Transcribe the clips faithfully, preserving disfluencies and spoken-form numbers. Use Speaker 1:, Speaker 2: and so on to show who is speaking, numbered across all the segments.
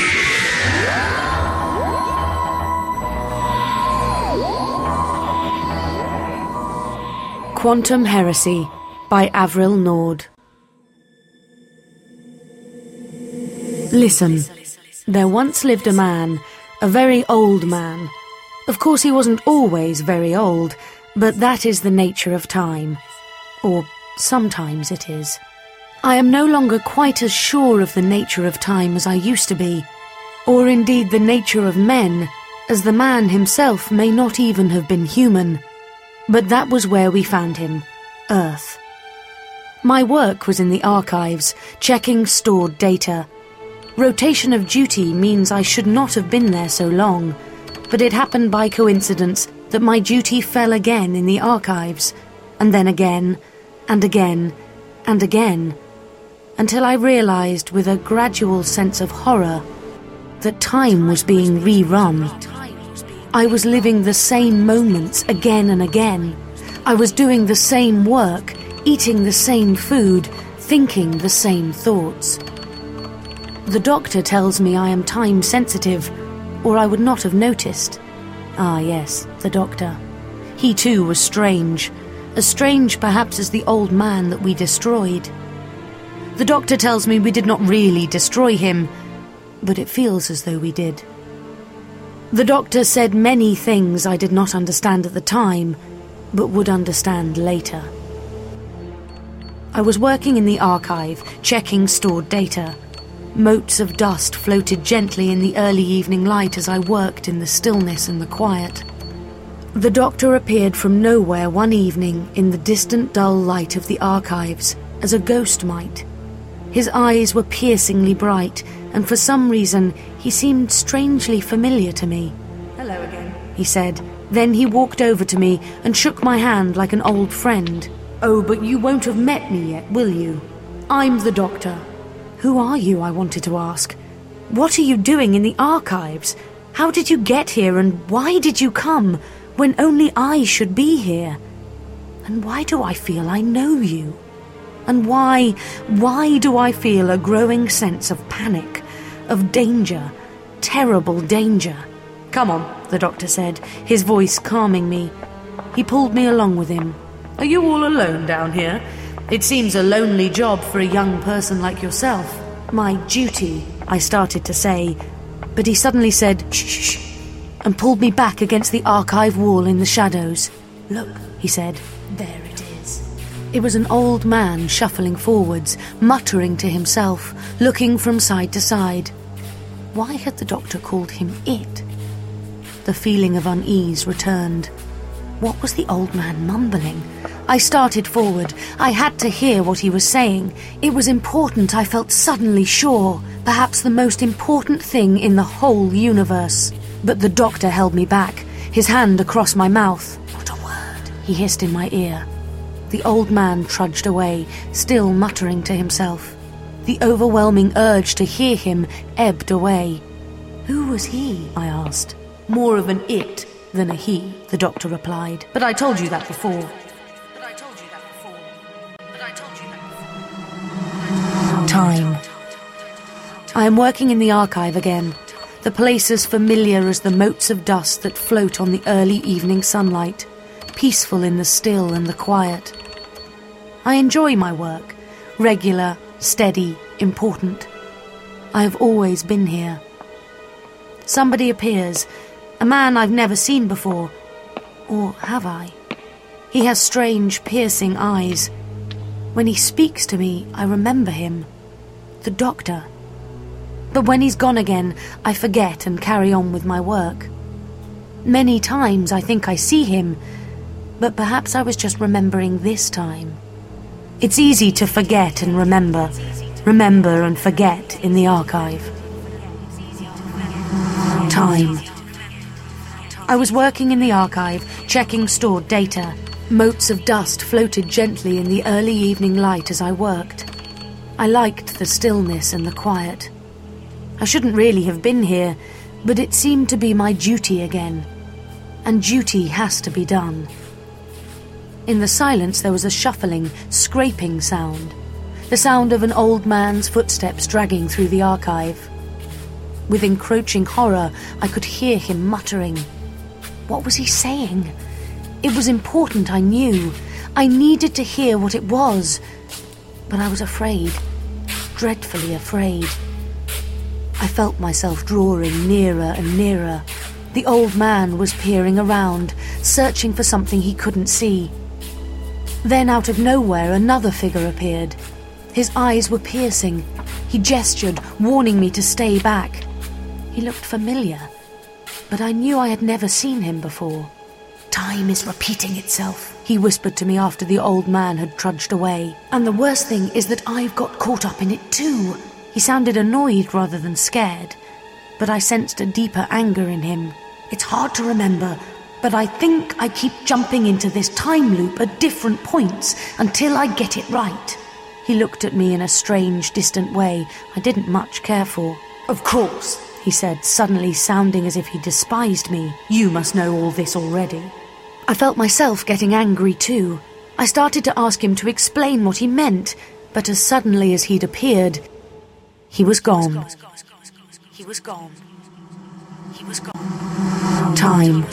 Speaker 1: Quantum Heresy by Avril Nord. Listen, there once lived a man, a very old man. Of course he wasn't always very old, but that is the nature of time. Or sometimes it is. I am no longer quite as sure of the nature of time as I used to be, or indeed the nature of men, as the man himself may not even have been human. But that was where we found him, Earth. My work was in the archives, checking stored data. Rotation of duty means I should not have been there so long, but it happened by coincidence that my duty fell again in the archives, and then again, and again, and again, until I realized with a gradual sense of horror that time was being rerun. I was living the same moments again and again. I was doing the same work, eating the same food, thinking the same thoughts. The doctor tells me I am time sensitive, or I would not have noticed. Ah, yes, the doctor. He too was strange, as strange perhaps as the old man that we destroyed. The doctor tells me we did not really destroy him, but it feels as though we did. The doctor said many things I did not understand at the time, but would understand later. I was working in the archive, checking stored data. Motes of dust floated gently in the early evening light as I worked in the stillness and the quiet. The doctor appeared from nowhere one evening in the distant dull light of the archives, as a ghost might. His eyes were piercingly bright, and for some reason he seemed strangely familiar to me.
Speaker 2: "Hello again,"
Speaker 1: he said. Then he walked over to me and shook my hand like an old friend.
Speaker 2: "Oh, but you won't have met me yet, will you? I'm the doctor."
Speaker 1: "Who are you?" I wanted to ask. "What are you doing in the archives? How did you get here, and why did you come, when only I should be here? And why do I feel I know you? And why, why do I feel a growing sense of panic, of danger, terrible danger?"
Speaker 2: "Come on," the doctor said, his voice calming me. He pulled me along with him. "Are you all alone down here? It seems a lonely job for a young person like yourself."
Speaker 1: "My duty," I started to say, but he suddenly said, "Shh, shh," and pulled me back against the archive wall in the shadows.
Speaker 2: "Look," he said, "there it is."
Speaker 1: It was an old man shuffling forwards, muttering to himself, looking from side to side. Why had the doctor called him it? The feeling of unease returned. What was the old man mumbling? I started forward. I had to hear what he was saying. It was important, I felt suddenly sure. Perhaps the most important thing in the whole universe. But the doctor held me back, his hand across my mouth.
Speaker 2: "Not a word,"
Speaker 1: he hissed in my ear. The old man trudged away, still muttering to himself. The overwhelming urge to hear him ebbed away.
Speaker 2: "Who was he?"
Speaker 1: I asked.
Speaker 2: "More of an it than a he,"
Speaker 1: the doctor replied.
Speaker 2: "But I told you that before."
Speaker 1: Time. I am working in the archive again. The place as familiar as the motes of dust that float on the early evening sunlight, peaceful in the still and the quiet. I enjoy my work, regular, steady, important. I have always been here. Somebody appears, a man I've never seen before. Or have I? He has strange, piercing eyes. When he speaks to me, I remember him. The doctor. But when he's gone again, I forget and carry on with my work. Many times I think I see him, but perhaps I was just remembering this time. It's easy to forget and remember, remember and forget in the archive. Time. I was working in the archive, checking stored data. Motes of dust floated gently in the early evening light as I worked. I liked the stillness and the quiet. I shouldn't really have been here, but it seemed to be my duty again. And duty has to be done. In the silence there was a shuffling, scraping sound. The sound of an old man's footsteps dragging through the archive. With encroaching horror, I could hear him muttering. What was he saying? It was important, I knew. I needed to hear what it was. But I was afraid, dreadfully afraid. I felt myself drawing nearer and nearer. The old man was peering around, searching for something he couldn't see. Then out of nowhere, another figure appeared. His eyes were piercing. He gestured, warning me to stay back. He looked familiar, but I knew I had never seen him before. Time is repeating itself, he whispered to me after the old man had trudged away. And the worst thing is that I've got caught up in it too. He sounded annoyed rather than scared, but I sensed a deeper anger in him. It's hard to remember, but I think I keep jumping into this time loop at different points until I get it right. He looked at me in a strange, distant way I didn't much care for. Of course, he said, suddenly sounding as if he despised me. You must know all this already. I felt myself getting angry too. I started to ask him to explain what he meant, but as suddenly as he'd appeared, he was gone. He was gone. He was gone. Time.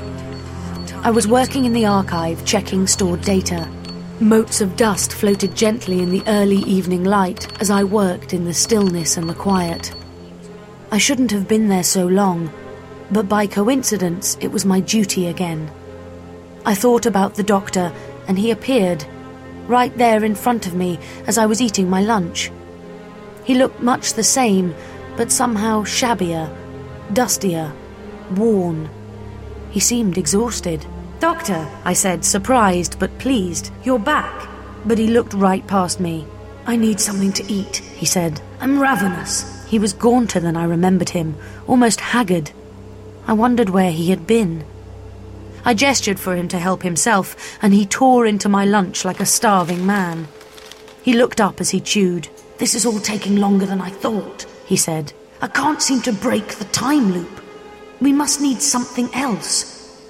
Speaker 1: I was working in the archive, checking stored data. Motes of dust floated gently in the early evening light as I worked in the stillness and the quiet. I shouldn't have been there so long, but by coincidence it was my duty again. I thought about the doctor, and he appeared, right there in front of me as I was eating my lunch. He looked much the same, but somehow shabbier, dustier, worn. He seemed exhausted. Doctor, I said, surprised but pleased, you're back. But he looked right past me. I need something to eat, he said. I'm ravenous. He was gaunter than I remembered him, almost haggard. I wondered where he had been. I gestured for him to help himself, and he tore into my lunch like a starving man. He looked up as he chewed. This is all taking longer than I thought, he said. I can't seem to break the time loop. We must need something else.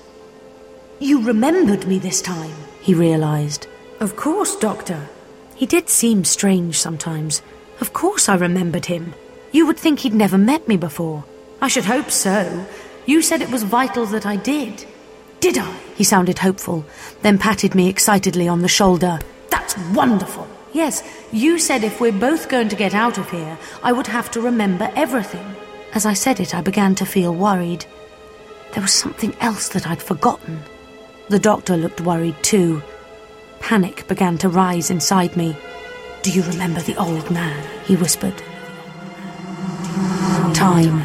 Speaker 1: You remembered me this time, he realized. Of course, Doctor. He did seem strange sometimes. Of course I remembered him. You would think he'd never met me before. I should hope so. You said it was vital that I did. Did I? He sounded hopeful, then patted me excitedly on the shoulder. That's wonderful. Yes, you said if we're both going to get out of here, I would have to remember everything. As I said it, I began to feel worried. There was something else that I'd forgotten. The doctor looked worried too. Panic began to rise inside me. Do you remember the old man? He whispered. Time.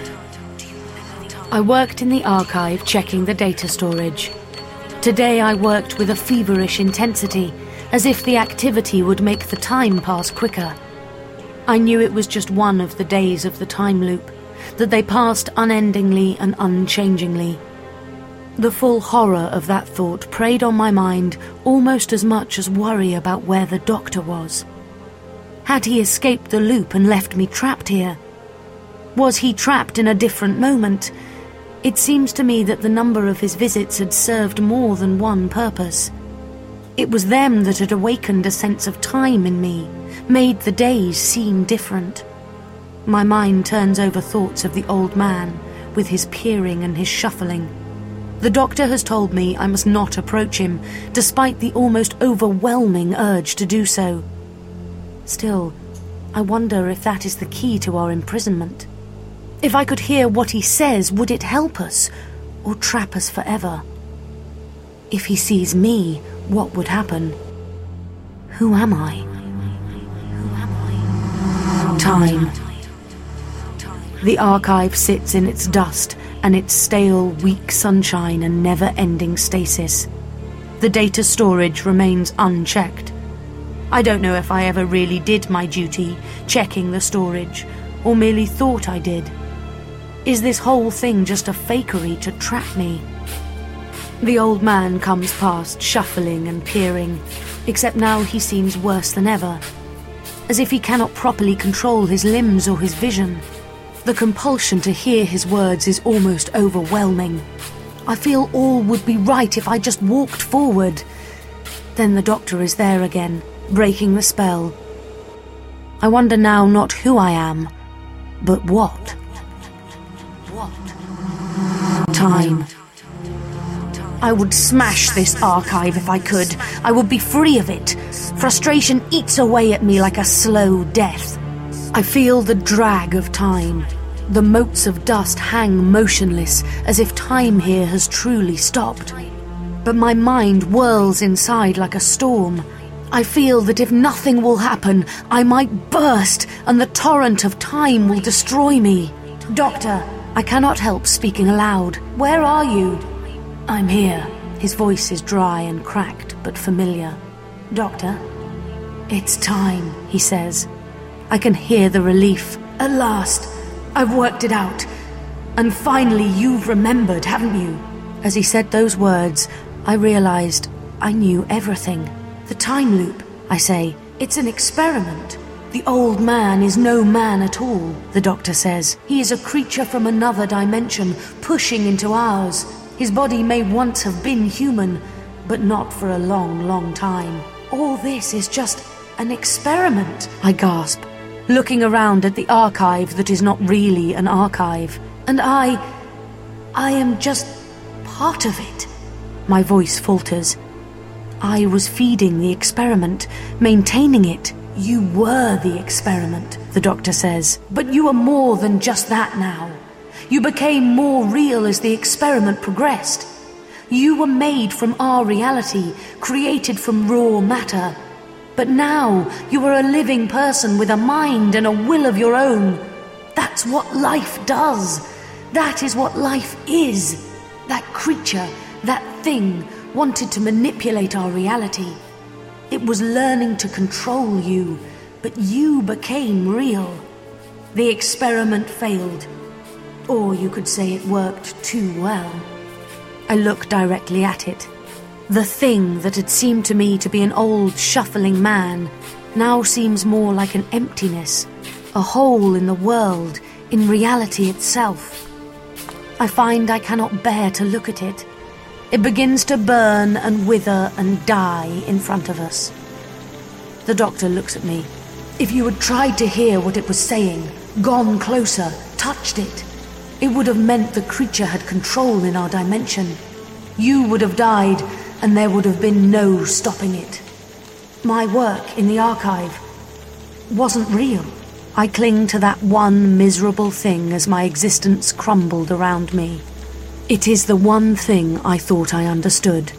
Speaker 1: I worked in the archive checking the data storage. Today I worked with a feverish intensity, as if the activity would make the time pass quicker. I knew it was just one of the days of the time loop, that they passed unendingly and unchangingly. The full horror of that thought preyed on my mind almost as much as worry about where the doctor was. Had he escaped the loop and left me trapped here? Was he trapped in a different moment? It seems to me that the number of his visits had served more than one purpose. It was them that had awakened a sense of time in me, made the days seem different. My mind turns over thoughts of the old man, with his peering and his shuffling. The doctor has told me I must not approach him, despite the almost overwhelming urge to do so. Still, I wonder if that is the key to our imprisonment. If I could hear what he says, would it help us, or trap us forever? If he sees me, what would happen? Who am I? Who am I? Time. The archive sits in its dust and its stale, weak sunshine and never-ending stasis. The data storage remains unchecked. I don't know if I ever really did my duty, checking the storage, or merely thought I did. Is this whole thing just a fakery to trap me? The old man comes past, shuffling and peering, except now he seems worse than ever, as if he cannot properly control his limbs or his vision. The compulsion to hear his words is almost overwhelming. I feel all would be right if I just walked forward. Then the doctor is there again, breaking the spell. I wonder now not who I am, but what.
Speaker 2: What? Time. I would smash this archive if I could. I would be free of it. Frustration eats away at me like a slow death. I feel the drag of time. The motes of dust hang motionless, as if time here has truly stopped. But my mind whirls inside like a storm. I feel that if nothing will happen, I might burst, and the torrent of time will destroy me. Doctor, I cannot help speaking aloud. Where are you? I'm here. His voice is dry and cracked, but familiar. Doctor? It's time, he says. I can hear the relief. At last, I've worked it out. And finally you've remembered, haven't you? As he said those words, I realized I knew everything. The time loop, I say, it's an experiment. The old man is no man at all, the doctor says. He is a creature from another dimension, pushing into ours. His body may once have been human, but not for a long, long time. All this is just an experiment, I gasp, looking around at the archive that is not really an archive. And I... I am just part of it. My voice falters. I was feeding the experiment, maintaining it. You were the experiment, the doctor says. But you are more than just that now. You became more real as the experiment progressed. You were made from our reality, created from raw matter. But now you are a living person with a mind and a will of your own. That's what life does. That is what life is. That creature, that thing, wanted to manipulate our reality. It was learning to control you, but you became real. The experiment failed. Or you could say it worked too well. I look directly at it. The thing that had seemed to me to be an old, shuffling man now seems more like an emptiness, a hole in the world, in reality itself. I find I cannot bear to look at it. It begins to burn and wither and die in front of us. The doctor looks at me. If you had tried to hear what it was saying, gone closer, touched it, it would have meant the creature had control in our dimension. You would have died, and there would have been no stopping it. My work in the archive wasn't real. I cling to that one miserable thing as my existence crumbled around me. It is the one thing I thought I understood.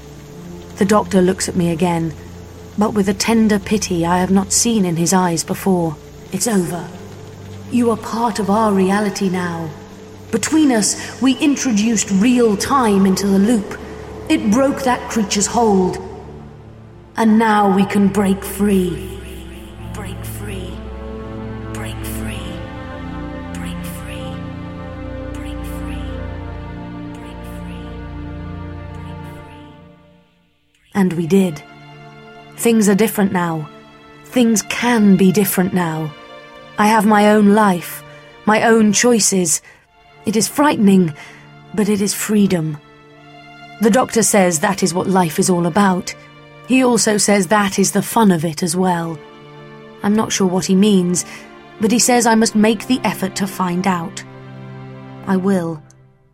Speaker 2: The doctor looks at me again, but with a tender pity I have not seen in his eyes before. It's over. You are part of our reality now. Between us, we introduced real time into the loop. It broke that creature's hold. And now we can break free. Break free. Break free. Break free. Break free. Break free. Break free. And we did. Things are different now. Things can be different now. I have my own life, my own choices. It is frightening, but it is freedom. The doctor says that is what life is all about. He also says that is the fun of it as well. I'm not sure what he means, but he says I must make the effort to find out. I will.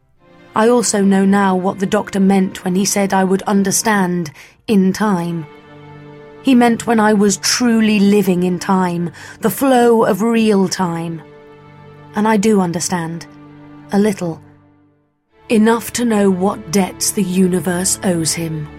Speaker 2: I also know now what the doctor meant when he said I would understand in time. He meant when I was truly living in time, the flow of real time. And I do understand. A little. Enough to know what debts the universe owes him.